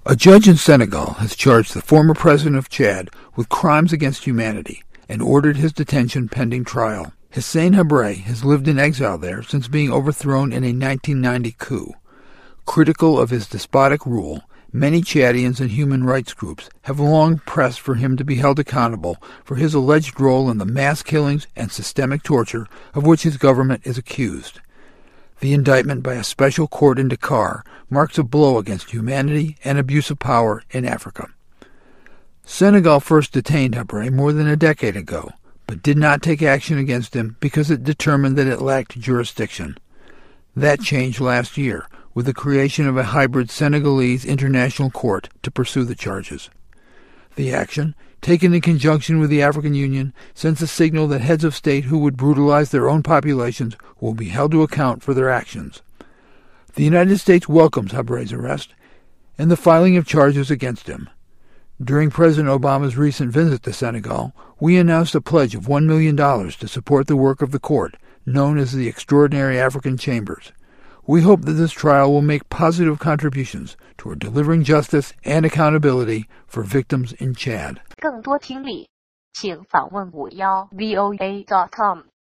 A judge in Senegal has charged the former president of Chad with crimes against humanity and ordered his detention pending trial. Hissène Habré has lived in exile there since being overthrown in a 1990 coup. Critical of his despotic rule, many Chadians and human rights groups have long pressed for him to be held accountable for his alleged role in the mass killings and systemic torture of which his government is accused. The indictment by a special court in Dakar marks a blow against humanity and abuse of power in Africa. Senegal first detained Habré more than a decade ago, but did not take action against him because it determined that it lacked jurisdiction. That changed last year with the creation of a hybrid Senegalese international court to pursue the charges. The action, taken in conjunction with the African Union, sends a signal that heads of state who would brutalize their own populations will be held to account for their actions. The United States welcomes Habré's arrest and the filing of charges against him. During President Obama's recent visit to Senegal, we announced a pledge of $1 million to support the work of the court, known as the Extraordinary African Chambers. We hope that this trial will make positive contributions toward delivering justice and accountability for victims in Chad. 更多听力，请访问51voa.com。